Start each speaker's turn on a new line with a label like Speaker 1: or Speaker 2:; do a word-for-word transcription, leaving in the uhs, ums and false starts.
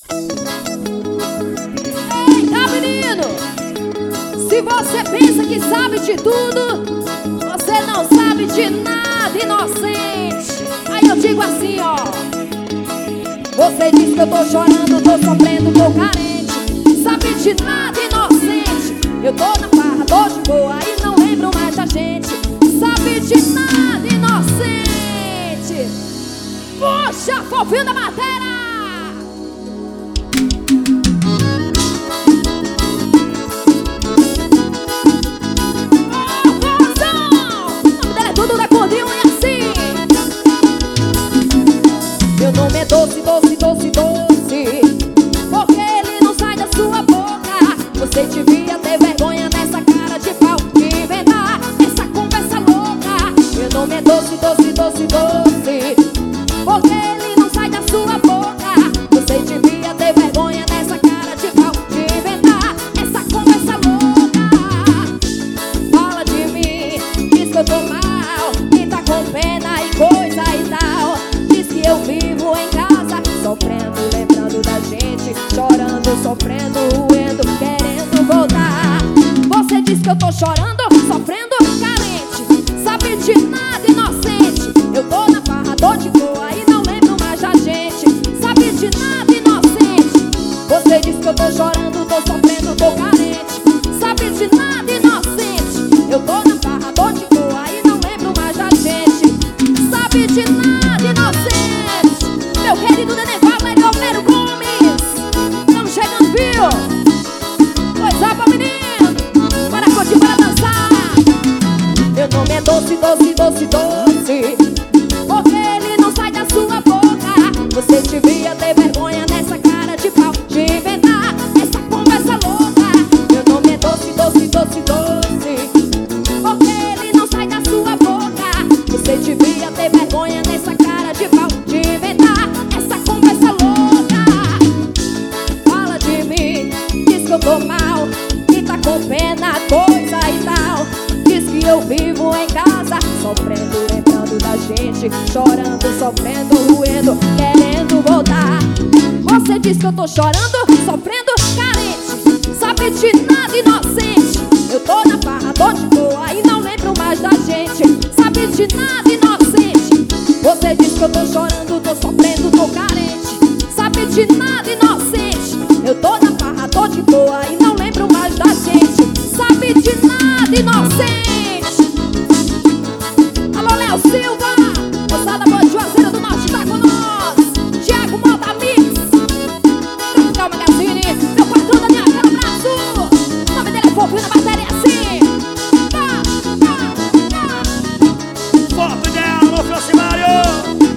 Speaker 1: Eita, menino! Se você pensa que sabe de tudo, você não sabe de nada, inocente. Aí eu digo assim, ó. Você diz que eu tô chorando, tô sofrendo, tô carente. Sabe de nada, inocente. Eu tô na farra, tô de boa e não lembro mais da gente. Sabe de nada, inocente. Puxa, fofinho da matéria. Meu nome é doce, doce, doce, doce, porque ele não sai da sua boca. Você devia ter vergonha nessa cara de pau de inventar essa conversa louca. Meu nome é doce, doce, doce, doce, porque ele não sai da sua boca. Você devia ter vergonha nessa cara de pau de inventar essa conversa louca. Fala de mim, diz que eu tô mal, que tá com pena e coisa e tal. Diz que eu vivo em casa, sofrendo, lembrando da gente, chorando, sofrendo, roendo, querendo voltar. Você diz que eu tô chorando, sofrendo, carente. Sabe de nada, inocente. Eu tô na farra, tô de boa e não lembro mais da gente. Sabe de nada, inocente. Você diz que eu tô chorando, tô sofrendo, tô carente. Sabe de nada, inocente. Eu tô na farra, tô de boa e não lembro mais da gente. Sabe de nada, inocente. Meu querido Nenê Valério Homero Gomes, estamos chegando, viu? Pois é, pra menino, para curtir, para dançar. Meu nome é doce, doce, doce, doce, porque ele não sai da sua boca. Você devia ter vergonha nessa cara de pau de inventar essa conversa louca. Meu nome é doce, doce, doce, doce, porque ele não sai da sua boca. Você devia ter vergonha nessa cara de pau de inventar essa conversa louca. Fala de mim, diz que eu tô mal, que tá com pena, coisa e tal. Diz que eu vivo em casa, sofrendo, lembrando da gente, chorando, sofrendo, roendo, querendo voltar. Você diz que eu tô chorando, sofrendo, carente. Sabe de nada, inocente. Eu tô na farra, tô de boa e não lembro mais da gente. Sabe de nada, inocente. Você diz que eu tô chorando, tô sofrendo, tô carente. Sabe de nada, inocente. Eu tô na farra, tô de boa e não lembro mais da gente. Sabe de nada, inocente. Alô, Léo Silva, moçada boa de Juazeiro do Norte, tá com nós. Thiago Moda Mix, Tropical Magazine, meu patrão da minha cara, abraço. O nome dele é fofinho na matéria, assim. Tá, tá, tá.
Speaker 2: Foto dela no Francimário.